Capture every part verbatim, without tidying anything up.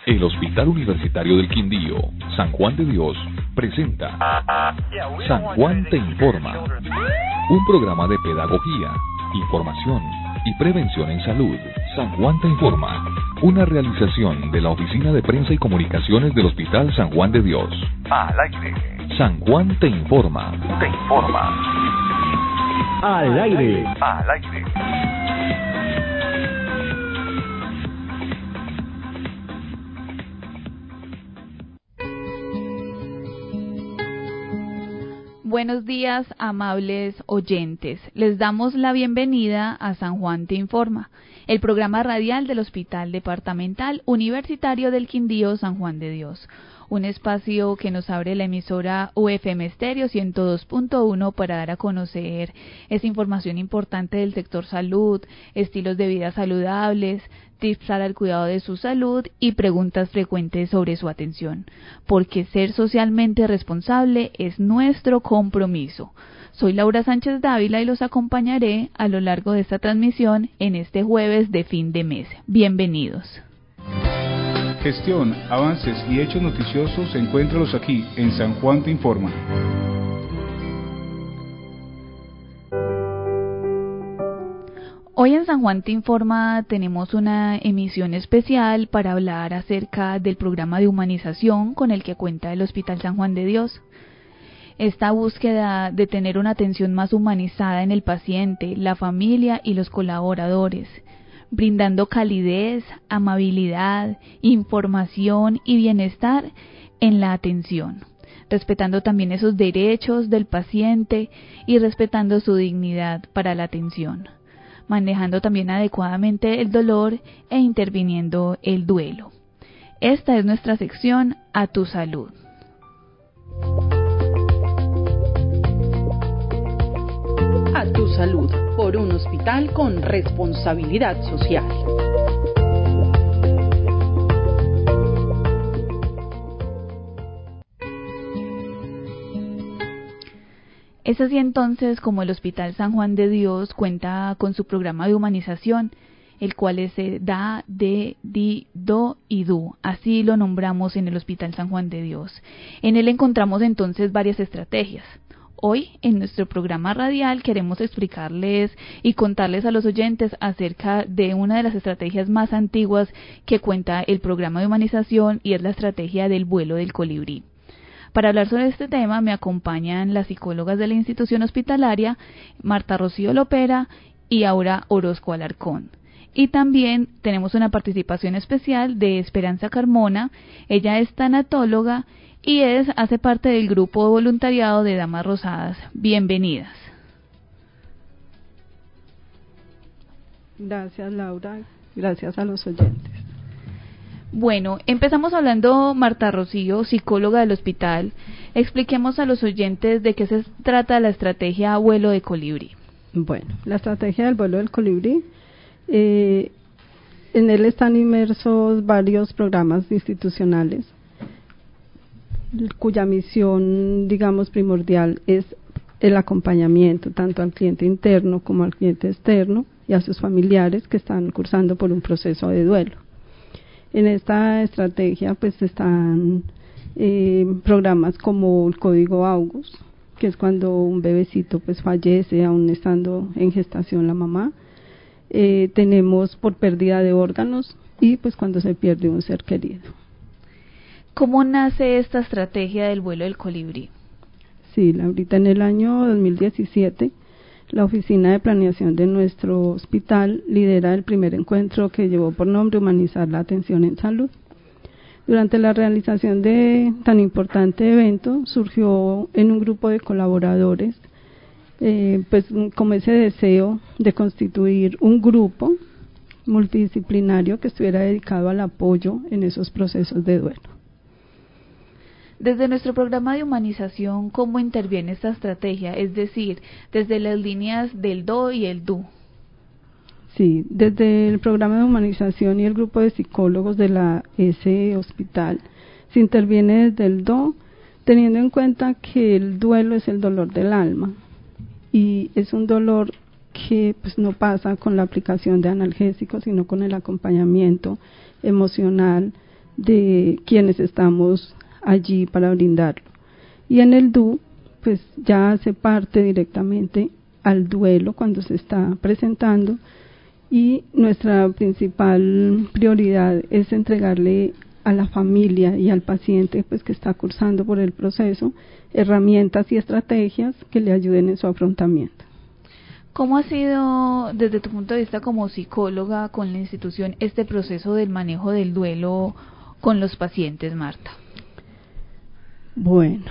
El Hospital Universitario del Quindío, San Juan de Dios, presenta San Juan te informa, un programa de pedagogía, información y prevención en salud. San Juan te informa, una realización de la Oficina de Prensa y Comunicaciones del Hospital San Juan de Dios. Al aire. San Juan te informa. Te informa. Al aire. Al aire. Buenos días, amables oyentes. Les damos la bienvenida a San Juan te informa, el programa radial del Hospital Departamental Universitario del Quindío San Juan de Dios, un espacio que nos abre la emisora U F M Estéreo ciento dos punto uno para dar a conocer esa información importante del sector salud, estilos de vida saludables, tips para el cuidado de su salud y preguntas frecuentes sobre su atención, porque ser socialmente responsable es nuestro compromiso. Soy Laura Sánchez Dávila y los acompañaré a lo largo de esta transmisión en este jueves de fin de mes. Bienvenidos. Gestión, avances y hechos noticiosos, encuéntralos aquí en San Juan te informa. Hoy en San Juan te informa tenemos una emisión especial para hablar acerca del programa de humanización con el que cuenta el Hospital San Juan de Dios. Esta búsqueda de tener una atención más humanizada en el paciente, la familia y los colaboradores, brindando calidez, amabilidad, información y bienestar en la atención, respetando también esos derechos del paciente y respetando su dignidad para la atención, manejando también adecuadamente el dolor e interviniendo el duelo. Esta es nuestra sección A tu salud. A tu salud, por un hospital con responsabilidad social. Es así entonces como el Hospital San Juan de Dios cuenta con su programa de humanización, el cual se da de, di, do y du, así lo nombramos en el Hospital San Juan de Dios. En él encontramos entonces varias estrategias. Hoy, en nuestro programa radial, queremos explicarles y contarles a los oyentes acerca de una de las estrategias más antiguas que cuenta el programa de humanización, y es la estrategia del vuelo del colibrí. Para hablar sobre este tema me acompañan las psicólogas de la institución hospitalaria, Marta Rocío Lopera y Aura Orozco Alarcón. Y también tenemos una participación especial de Esperanza Carmona. Ella es tanatóloga y es, hace parte del grupo de voluntariado de Damas Rosadas. Bienvenidas. Gracias, Laura. Gracias a los oyentes. Bueno, empezamos hablando, Marta Rocío, psicóloga del hospital. Expliquemos a los oyentes de qué se trata la estrategia vuelo de colibrí. Bueno, la estrategia del vuelo del colibrí, eh, en él están inmersos varios programas institucionales, cuya misión, digamos, primordial es el acompañamiento tanto al cliente interno como al cliente externo y a sus familiares que están cursando por un proceso de duelo. En esta estrategia pues están eh, programas como el Código August, que es cuando un bebecito pues fallece aún estando en gestación la mamá. Eh, tenemos por pérdida de órganos y pues cuando se pierde un ser querido. ¿Cómo nace esta estrategia del vuelo del colibrí? Sí, ahorita en el año dos mil diecisiete, la Oficina de Planeación de nuestro hospital lidera el primer encuentro que llevó por nombre Humanizar la Atención en Salud. Durante la realización de tan importante evento, surgió en un grupo de colaboradores eh, pues como ese deseo de constituir un grupo multidisciplinario que estuviera dedicado al apoyo en esos procesos de duelo. Desde nuestro programa de humanización, ¿cómo interviene esta estrategia? Es decir, desde las líneas del do y el du. Sí, desde el programa de humanización y el grupo de psicólogos de la ese hospital se interviene desde el do, teniendo en cuenta que el duelo es el dolor del alma y es un dolor que pues no pasa con la aplicación de analgésicos, sino con el acompañamiento emocional de quienes estamos allí para brindarlo. Y en el D U, pues ya hace parte directamente al duelo cuando se está presentando, y nuestra principal prioridad es entregarle a la familia y al paciente pues que está cursando por el proceso herramientas y estrategias que le ayuden en su afrontamiento. ¿Cómo ha sido, desde tu punto de vista como psicóloga con la institución, este proceso del manejo del duelo con los pacientes, Marta? Bueno,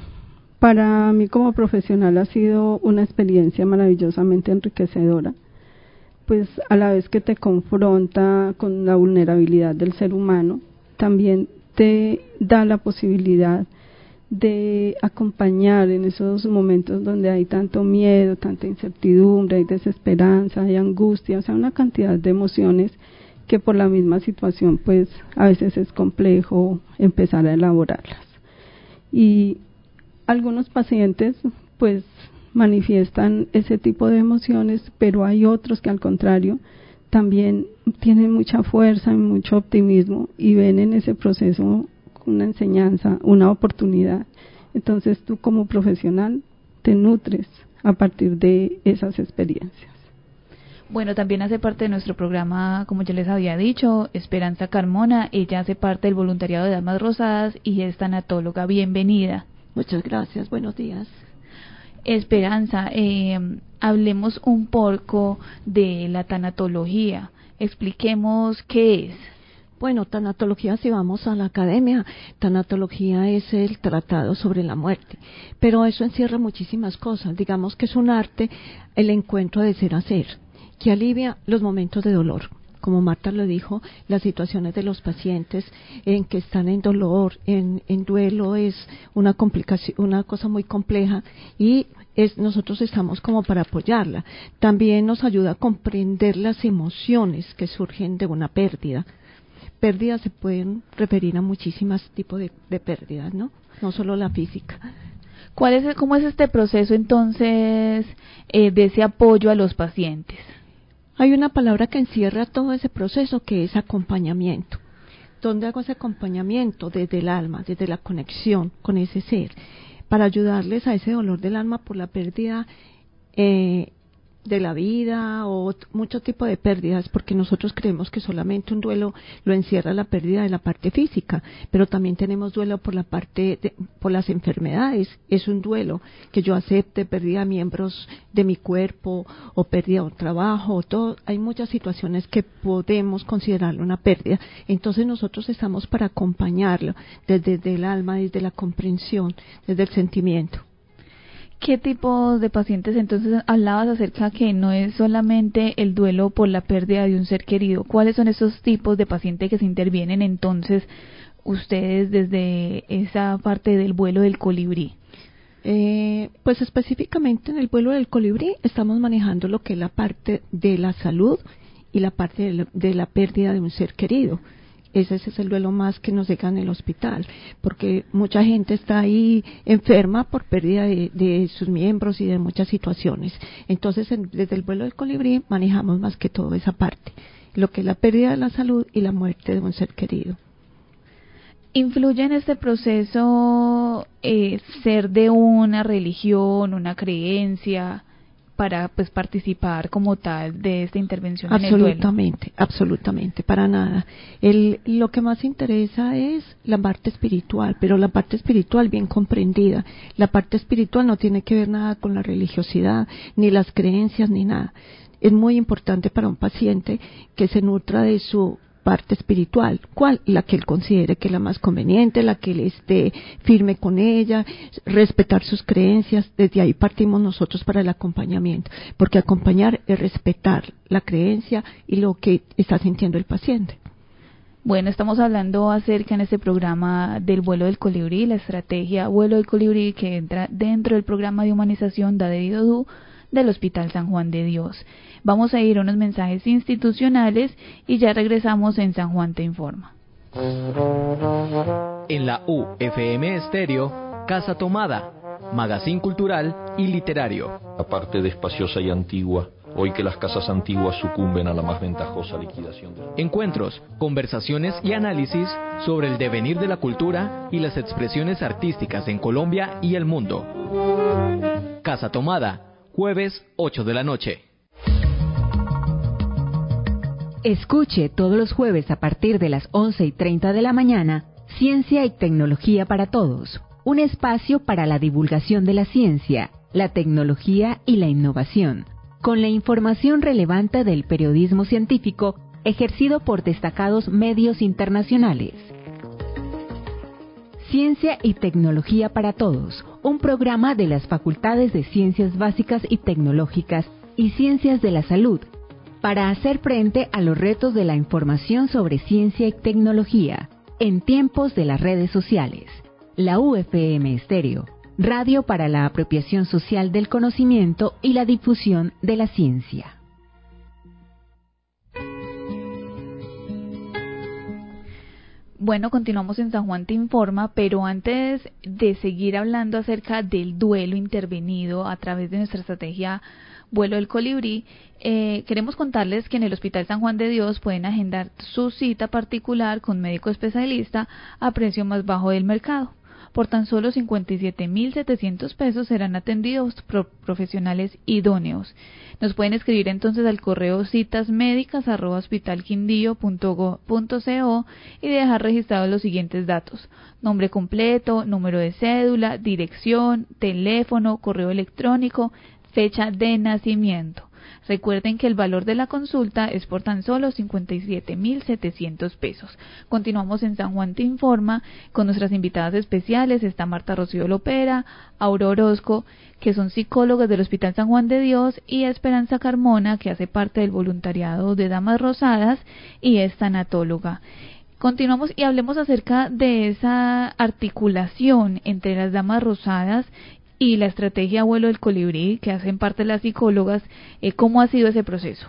para mí como profesional ha sido una experiencia maravillosamente enriquecedora, pues a la vez que te confronta con la vulnerabilidad del ser humano, también te da la posibilidad de acompañar en esos momentos donde hay tanto miedo, tanta incertidumbre, hay desesperanza, hay angustia, o sea, una cantidad de emociones que por la misma situación pues a veces es complejo empezar a elaborarlas. Y algunos pacientes pues manifiestan ese tipo de emociones, pero hay otros que al contrario también tienen mucha fuerza y mucho optimismo y ven en ese proceso una enseñanza, una oportunidad. Entonces tú como profesional te nutres a partir de esas experiencias. Bueno, también hace parte de nuestro programa, como ya les había dicho, Esperanza Carmona. Ella hace parte del voluntariado de Damas Rosadas y es tanatóloga. Bienvenida. Muchas gracias, buenos días. Esperanza, eh, hablemos un poco de la tanatología. Expliquemos qué es. Bueno, tanatología, si vamos a la academia, tanatología es el tratado sobre la muerte, pero eso encierra muchísimas cosas. Digamos que es un arte, el encuentro de ser a ser, que alivia los momentos de dolor. Como Marta lo dijo, las situaciones de los pacientes en que están en dolor, en, en duelo, es una complicación, una cosa muy compleja, y es, nosotros estamos como para apoyarla. También nos ayuda a comprender las emociones que surgen de una pérdida. Pérdidas se pueden referir a muchísimos tipos de, de pérdidas, ¿no? No solo la física. ¿Cuál es, cómo es este proceso entonces eh, de ese apoyo a los pacientes? Hay una palabra que encierra todo ese proceso, que es acompañamiento. ¿Dónde hago ese acompañamiento? Desde el alma, desde la conexión con ese ser, para ayudarles a ese dolor del alma por la pérdida eh, de la vida o mucho tipo de pérdidas, porque nosotros creemos que solamente un duelo lo encierra la pérdida de la parte física, pero también tenemos duelo por la parte de, por las enfermedades. Es un duelo que yo acepte pérdida de miembros de mi cuerpo o pérdida de un trabajo, o todo. Hay muchas situaciones que podemos considerarlo una pérdida. Entonces nosotros estamos para acompañarlo desde, desde el alma, desde la comprensión, desde el sentimiento. ¿Qué tipo de pacientes entonces hablabas acerca que no es solamente el duelo por la pérdida de un ser querido? ¿Cuáles son esos tipos de pacientes que se intervienen entonces ustedes desde esa parte del vuelo del colibrí? Eh, pues específicamente en el vuelo del colibrí estamos manejando lo que es la parte de la salud y la parte de la, de la pérdida de un ser querido. Ese, ese es el duelo más que nos llega en el hospital, porque mucha gente está ahí enferma por pérdida de, de sus miembros y de muchas situaciones. Entonces, en, desde el vuelo del colibrí manejamos más que todo esa parte, lo que es la pérdida de la salud y la muerte de un ser querido. ¿Influye en este proceso eh, ser de una religión, una creencia, para pues participar como tal de esta intervención en el duelo? Absolutamente, absolutamente, para nada. El, lo que más interesa es la parte espiritual, pero la parte espiritual bien comprendida. La parte espiritual no tiene que ver nada con la religiosidad, ni las creencias, ni nada. Es muy importante para un paciente que se nutra de su parte espiritual. ¿Cuál? La que él considere que es la más conveniente, la que él esté firme con ella, respetar sus creencias. Desde ahí partimos nosotros para el acompañamiento, porque acompañar es respetar la creencia y lo que está sintiendo el paciente. Bueno, estamos hablando acerca en este programa del vuelo del colibrí, la estrategia vuelo del colibrí que entra dentro del programa de humanización D A D E D U del Hospital San Juan de Dios. Vamos a ir a unos mensajes institucionales y ya regresamos en San Juan Te Informa. En la U F M Estéreo, Casa Tomada, magazín cultural y literario. La parte de espaciosa y antigua hoy que las casas antiguas sucumben a la más ventajosa liquidación. Encuentros, conversaciones y análisis sobre el devenir de la cultura y las expresiones artísticas en Colombia y el mundo. Casa Tomada, jueves ocho de la noche. Escuche todos los jueves a partir de las once y treinta de la mañana, Ciencia y Tecnología para Todos, un espacio para la divulgación de la ciencia, la tecnología y la innovación, con la información relevante del periodismo científico ejercido por destacados medios internacionales. Ciencia y Tecnología para Todos, un programa de las Facultades de Ciencias Básicas y Tecnológicas y Ciencias de la Salud, para hacer frente a los retos de la información sobre ciencia y tecnología en tiempos de las redes sociales. La U F M Estéreo, radio para la apropiación social del conocimiento y la difusión de la ciencia. Bueno, continuamos en San Juan Te Informa, pero antes de seguir hablando acerca del duelo intervenido a través de nuestra estrategia Vuelo del Colibrí, eh, queremos contarles que en el Hospital San Juan de Dios pueden agendar su cita particular con médico especialista a precio más bajo del mercado. Por tan solo cincuenta y siete mil setecientos pesos serán atendidos por profesionales idóneos. Nos pueden escribir entonces al correo citasmédicas arroba hospitalquindío punto go punto co y dejar registrados los siguientes datos: nombre completo, número de cédula, dirección, teléfono, correo electrónico, fecha de nacimiento. Recuerden que el valor de la consulta es por tan solo cincuenta y siete mil setecientos pesos. Continuamos en San Juan Te Informa con nuestras invitadas especiales. Está Marta Rocío Lopera, Aurora Orozco, que son psicólogas del Hospital San Juan de Dios, y Esperanza Carmona, que hace parte del voluntariado de Damas Rosadas y es tanatóloga. Continuamos y hablemos acerca de esa articulación entre las Damas Rosadas y la estrategia Vuelo del Colibrí, que hacen parte las psicólogas. eh, ¿Cómo ha sido ese proceso?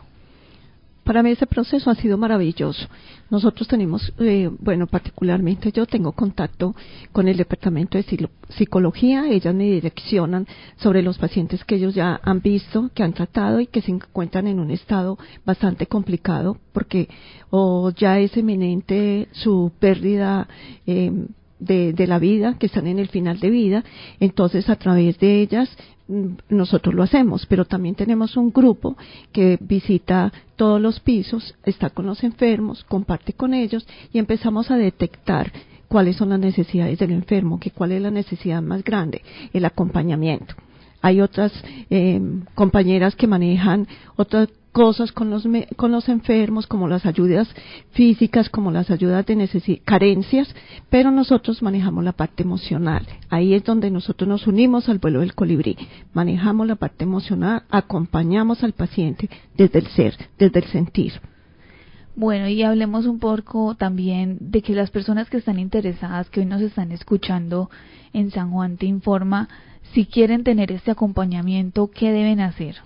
Para mí ese proceso ha sido maravilloso. Nosotros tenemos, eh, bueno, particularmente yo tengo contacto con el departamento de psicología. Ellas me direccionan sobre los pacientes que ellos ya han visto, que han tratado y que se encuentran en un estado bastante complicado, porque o ya es eminente su pérdida eh, De, de la vida, que están en el final de vida. Entonces a través de ellas nosotros lo hacemos, pero también tenemos un grupo que visita todos los pisos, está con los enfermos, comparte con ellos y empezamos a detectar cuáles son las necesidades del enfermo, que cuál es la necesidad más grande, el acompañamiento. Hay otras eh, compañeras que manejan otras cosas con los con los enfermos, como las ayudas físicas, como las ayudas de necesi- carencias, pero nosotros manejamos la parte emocional. Ahí es donde nosotros nos unimos al Vuelo del Colibrí. Manejamos la parte emocional, acompañamos al paciente desde el ser, desde el sentir. Bueno, y hablemos un poco también de que las personas que están interesadas, que hoy nos están escuchando en San Juan Te Informa, si quieren tener este acompañamiento, ¿qué deben hacer?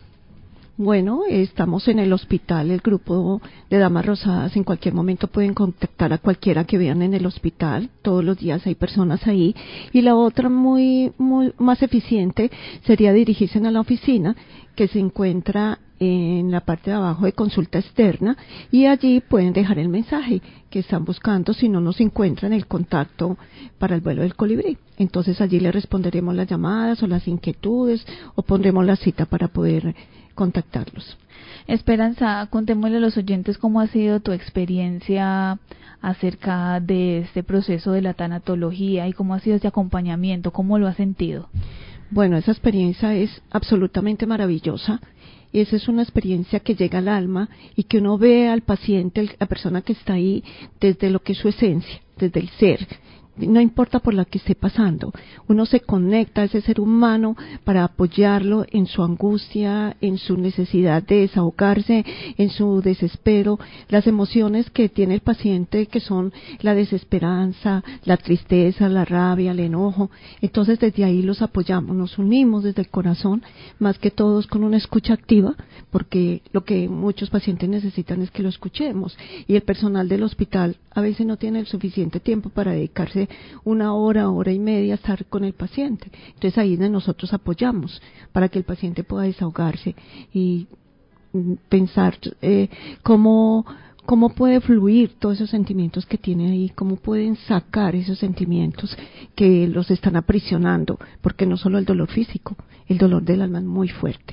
Bueno, estamos en el hospital, el grupo de Damas Rosadas. En cualquier momento pueden contactar a cualquiera que vean en el hospital. Todos los días hay personas ahí. Y la otra, muy, muy más eficiente, sería dirigirse a la oficina, que se encuentra en la parte de abajo de consulta externa, y allí pueden dejar el mensaje que están buscando si no nos encuentran el contacto para el Vuelo del Colibrí. Entonces allí le responderemos las llamadas o las inquietudes, o pondremos la cita para poder contactarlos. Esperanza, contémosle a los oyentes cómo ha sido tu experiencia acerca de este proceso de la tanatología y cómo ha sido este acompañamiento, cómo lo has sentido. Bueno, esa experiencia es absolutamente maravillosa. Esa es una experiencia que llega al alma y que uno ve al paciente, la persona que está ahí, desde lo que es su esencia, desde el ser. No importa por la que esté pasando, uno se conecta a ese ser humano para apoyarlo en su angustia, en su necesidad de desahogarse, en su desespero, las emociones que tiene el paciente, que son la desesperanza, la tristeza, la rabia, el enojo. Entonces desde ahí los apoyamos, nos unimos desde el corazón, más que todos con una escucha activa, porque lo que muchos pacientes necesitan es que lo escuchemos, y el personal del hospital a veces no tiene el suficiente tiempo para dedicarse una hora, hora y media a estar con el paciente. Entonces ahí nosotros apoyamos para que el paciente pueda desahogarse y pensar eh, cómo cómo puede fluir todos esos sentimientos que tiene ahí, cómo pueden sacar esos sentimientos que los están aprisionando, porque no solo el dolor físico, el dolor del alma es muy fuerte.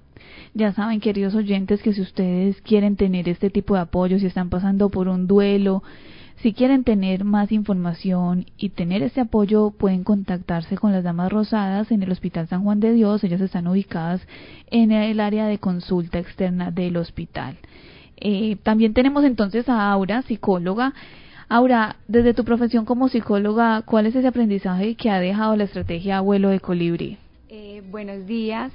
Ya saben, queridos oyentes, que si ustedes quieren tener este tipo de apoyo, si están pasando por un duelo, si quieren tener más información y tener este apoyo, pueden contactarse con las Damas Rosadas en el Hospital San Juan de Dios. Ellas están ubicadas en el área de consulta externa del hospital. Eh, también tenemos entonces a Aura, psicóloga. Aura, desde tu profesión como psicóloga, ¿cuál es ese aprendizaje que ha dejado la estrategia vuelo de colibrí? Eh, buenos días.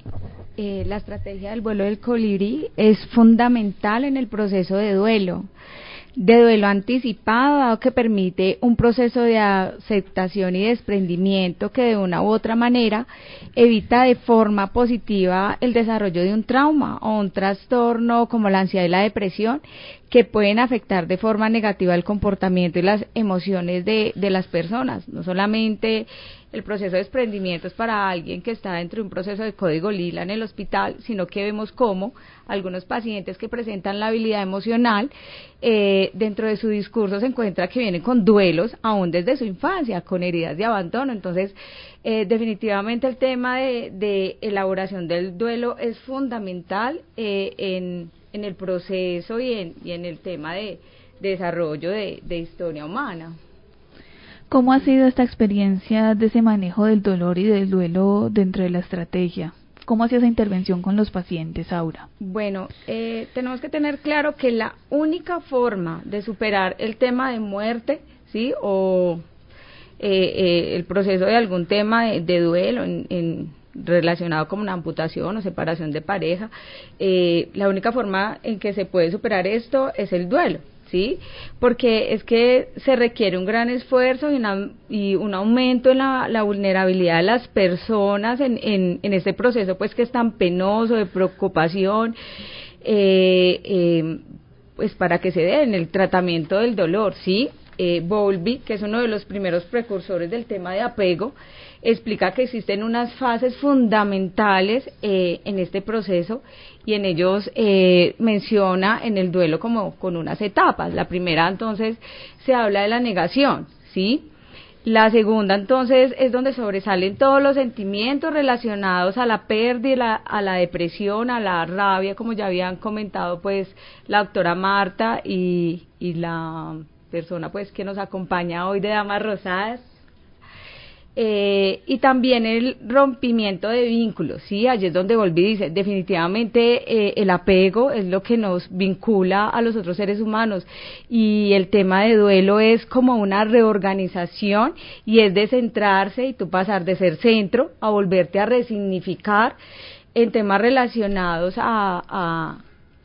Eh, la estrategia del vuelo del colibrí es fundamental en el proceso de duelo, de duelo anticipado, dado que permite un proceso de aceptación y desprendimiento que de una u otra manera evita de forma positiva el desarrollo de un trauma o un trastorno como la ansiedad y la depresión, que pueden afectar de forma negativa el comportamiento y las emociones de, de las personas. No solamente el proceso de desprendimiento es para alguien que está dentro de un proceso de código lila en el hospital, sino que vemos cómo algunos pacientes que presentan la habilidad emocional, eh, dentro de su discurso se encuentra que vienen con duelos aún desde su infancia, con heridas de abandono. Entonces, eh, definitivamente el tema de, de elaboración del duelo es fundamental eh, en, en el proceso y en, y en el tema de, de desarrollo de, de historia humana. ¿Cómo ha sido esta experiencia de ese manejo del dolor y del duelo dentro de la estrategia? ¿Cómo ha sido esa intervención con los pacientes, Aura? Bueno, eh, tenemos que tener claro que la única forma de superar el tema de muerte, ¿sí? O eh, eh, el proceso de algún tema de, de duelo en, en relacionado con una amputación o separación de pareja, eh, la única forma en que se puede superar esto es el duelo. ¿Sí? Porque es que se requiere un gran esfuerzo y, una, y un aumento en la, la vulnerabilidad de las personas en, en, en este proceso pues que es tan penoso, de preocupación, eh, eh, pues para que se dé en el tratamiento del dolor, ¿sí? Eh, Bowlby, que es uno de los primeros precursores del tema de apego, explica que existen unas fases fundamentales eh, en este proceso, y en ellos eh, menciona en el duelo como con unas etapas. La primera, entonces, se habla de la negación, ¿sí? La segunda, entonces, es donde sobresalen todos los sentimientos relacionados a la pérdida, a la depresión, a la rabia, como ya habían comentado, pues, la doctora Marta y, y la persona, pues, que nos acompaña hoy de Damas Rosadas. Eh, y también el rompimiento de vínculos, sí, allí es donde Bowlby dice, definitivamente eh, el apego es lo que nos vincula a los otros seres humanos, y el tema de duelo es como una reorganización, y es de centrarse y tú pasar de ser centro a volverte a resignificar en temas relacionados a, a,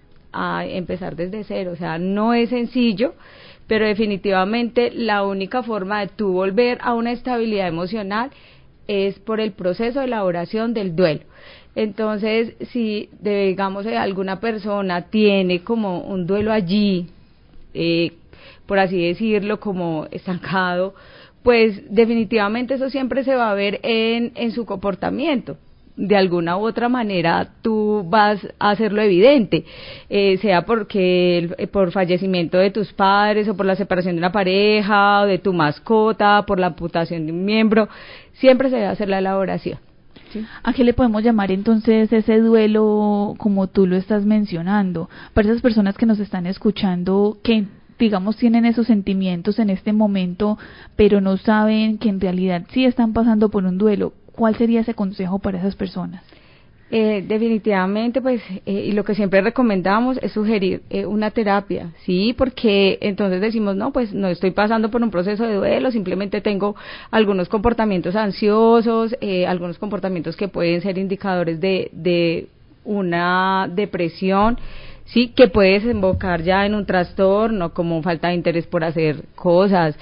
a empezar desde cero. O sea, no es sencillo, pero definitivamente la única forma de tú volver a una estabilidad emocional es por el proceso de elaboración del duelo. Entonces, si digamos alguna persona tiene como un duelo allí, eh, por así decirlo, como estancado, pues definitivamente eso siempre se va a ver en, en su comportamiento. De alguna u otra manera tú vas a hacerlo evidente, eh, sea porque el, por fallecimiento de tus padres, o por la separación de una pareja, o de tu mascota, por la amputación de un miembro, siempre se debe hacer la elaboración. ¿Sí? ¿A qué le podemos llamar entonces ese duelo como tú lo estás mencionando? Para esas personas que nos están escuchando, que digamos tienen esos sentimientos en este momento, pero no saben que en realidad sí están pasando por un duelo, ¿cuál sería ese consejo para esas personas? Eh, definitivamente, pues, eh, y lo que siempre recomendamos es sugerir eh, una terapia, ¿sí? Porque entonces decimos, no, pues no estoy pasando por un proceso de duelo, simplemente tengo algunos comportamientos ansiosos, eh, algunos comportamientos que pueden ser indicadores de, de una depresión, sí, que puede desembocar ya en un trastorno, como falta de interés por hacer cosas,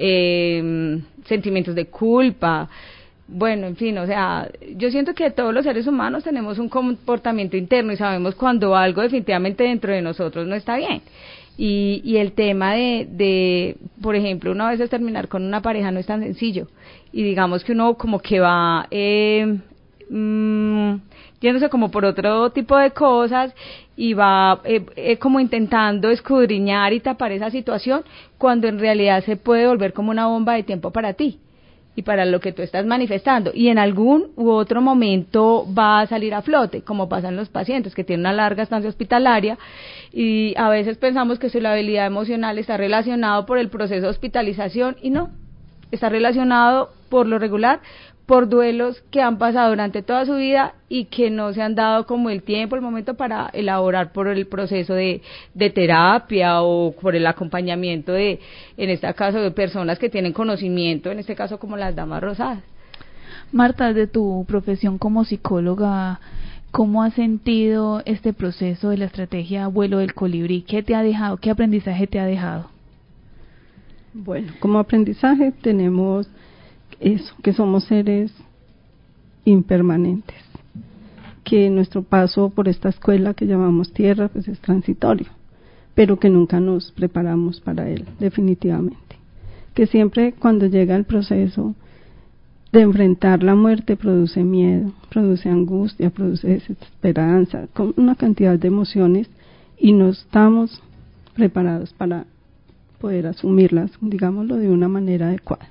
eh, sentimientos de culpa. Bueno, en fin, o sea, yo siento que todos los seres humanos tenemos un comportamiento interno y sabemos cuando algo definitivamente dentro de nosotros no está bien. Y, y el tema de, de, por ejemplo, una vez terminar con una pareja no es tan sencillo. Y digamos que uno como que va eh, mmm, yéndose como por otro tipo de cosas y va eh, eh, como intentando escudriñar y tapar esa situación, cuando en realidad se puede volver como una bomba de tiempo para ti y para lo que tú estás manifestando, y en algún u otro momento va a salir a flote, como pasa en los pacientes que tienen una larga estancia hospitalaria, y a veces pensamos que su labilidad emocional está relacionado por el proceso de hospitalización, y no, está relacionado por lo regular por duelos que han pasado durante toda su vida y que no se han dado como el tiempo, el momento para elaborar por el proceso de, de terapia o por el acompañamiento de, en este caso, de personas que tienen conocimiento, en este caso como las damas rosadas. Marta, de tu profesión como psicóloga, ¿cómo has sentido este proceso de la estrategia vuelo del colibrí? ¿Qué te ha dejado? ¿Qué aprendizaje te ha dejado? Bueno, como aprendizaje tenemos eso, que somos seres impermanentes, que nuestro paso por esta escuela que llamamos tierra pues es transitorio, pero que nunca nos preparamos para él, definitivamente, que siempre cuando llega el proceso de enfrentar la muerte produce miedo, produce angustia, produce desesperanza, con una cantidad de emociones, y no estamos preparados para poder asumirlas, digámoslo, de una manera adecuada.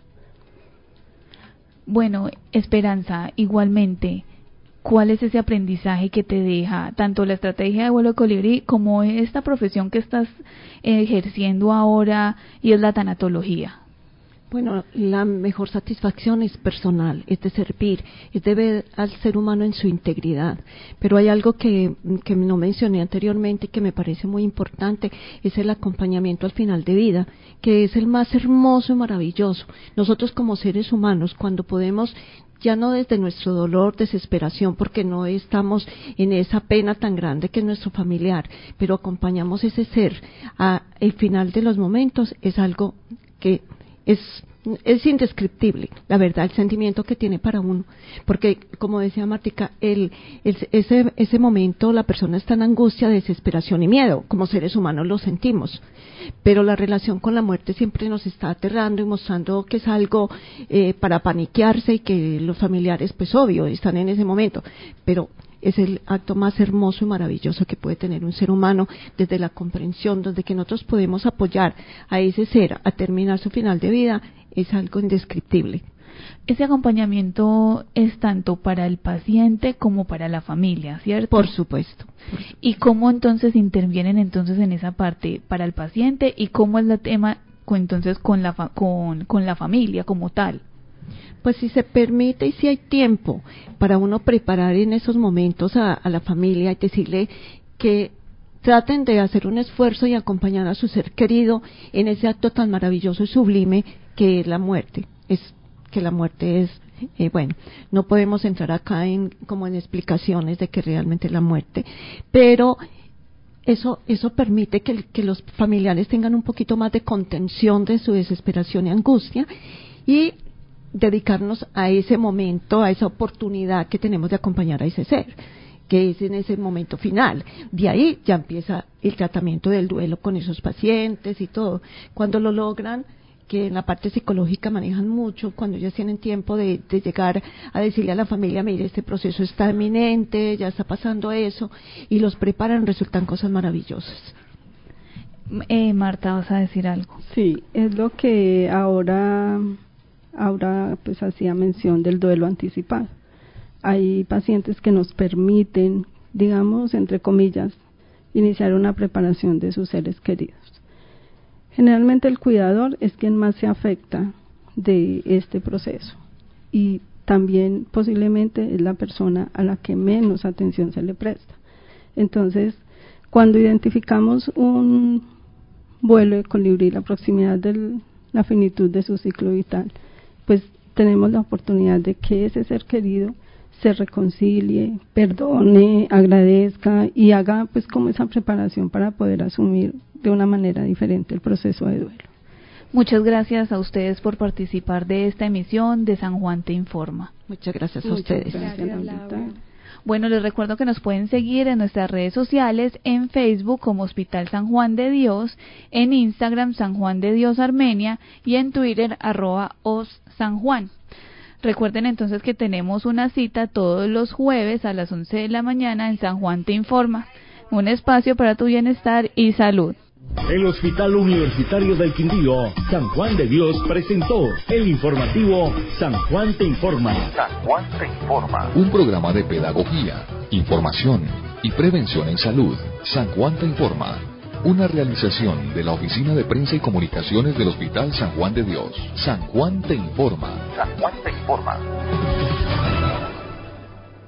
Bueno, Esperanza, igualmente, ¿cuál es ese aprendizaje que te deja tanto la estrategia de vuelo de colibrí como esta profesión que estás ejerciendo ahora y es la tanatología? Bueno, la mejor satisfacción es personal, es de servir, es de ver al ser humano en su integridad. Pero hay algo que, que no mencioné anteriormente y que me parece muy importante, es el acompañamiento al final de vida, que es el más hermoso y maravilloso. Nosotros como seres humanos, cuando podemos, ya no desde nuestro dolor, desesperación, porque no estamos en esa pena tan grande que es nuestro familiar, pero acompañamos ese ser al final de los momentos, es algo que es es indescriptible, la verdad, el sentimiento que tiene para uno, porque como decía Martica, el, el, ese, ese momento la persona está en angustia, desesperación y miedo, como seres humanos lo sentimos, pero la relación con la muerte siempre nos está aterrando y mostrando que es algo eh, para paniquearse, y que los familiares, pues obvio, están en ese momento, pero es el acto más hermoso y maravilloso que puede tener un ser humano, desde la comprensión, desde que nosotros podemos apoyar a ese ser a terminar su final de vida, es algo indescriptible. Ese acompañamiento es tanto para el paciente como para la familia, ¿cierto? Por supuesto. ¿Y cómo entonces intervienen entonces en esa parte para el paciente y cómo es el tema entonces con la fa- con con la familia como tal? Pues si se permite y si hay tiempo para uno preparar en esos momentos a, a la familia y decirle que traten de hacer un esfuerzo y acompañar a su ser querido en ese acto tan maravilloso y sublime que es la muerte. Es que la muerte es, eh, bueno, no podemos entrar acá en como en explicaciones de que realmente es la muerte, pero eso eso permite que, que los familiares tengan un poquito más de contención de su desesperación y angustia, y dedicarnos a ese momento, a esa oportunidad que tenemos de acompañar a ese ser, que es en ese momento final. De ahí ya empieza el tratamiento del duelo con esos pacientes y todo. Cuando lo logran, que en la parte psicológica manejan mucho, cuando ya tienen tiempo de, de llegar a decirle a la familia, mire, este proceso está inminente, ya está pasando eso, y los preparan, resultan cosas maravillosas. Eh, Marta, ¿vas a decir algo? Sí, es lo que ahora... Ahora pues hacía mención del duelo anticipado. Hay pacientes que nos permiten, digamos, entre comillas, iniciar una preparación de sus seres queridos. Generalmente el cuidador es quien más se afecta de este proceso, y también posiblemente es la persona a la que menos atención se le presta. Entonces, cuando identificamos un vuelo de colibrí, la proximidad de la finitud de su ciclo vital, pues tenemos la oportunidad de que ese ser querido se reconcilie, perdone, agradezca y haga pues como esa preparación para poder asumir de una manera diferente el proceso de duelo. Muchas gracias a ustedes por participar de esta emisión de San Juan Te Informa. Muchas gracias a Muchas ustedes. Gracias, Laura. Bueno, les recuerdo que nos pueden seguir en nuestras redes sociales, en Facebook como Hospital San Juan de Dios, en Instagram San Juan de Dios Armenia y en Twitter arroba os San Juan. Recuerden entonces que tenemos una cita todos los jueves a las once de la mañana en San Juan Te Informa, un espacio para tu bienestar y salud. El Hospital Universitario del Quindío, San Juan de Dios, presentó el informativo San Juan Te Informa. San Juan Te Informa. Un programa de pedagogía, información y prevención en salud. San Juan Te Informa. Una realización de la Oficina de Prensa y Comunicaciones del Hospital San Juan de Dios. San Juan Te Informa. San Juan Te Informa.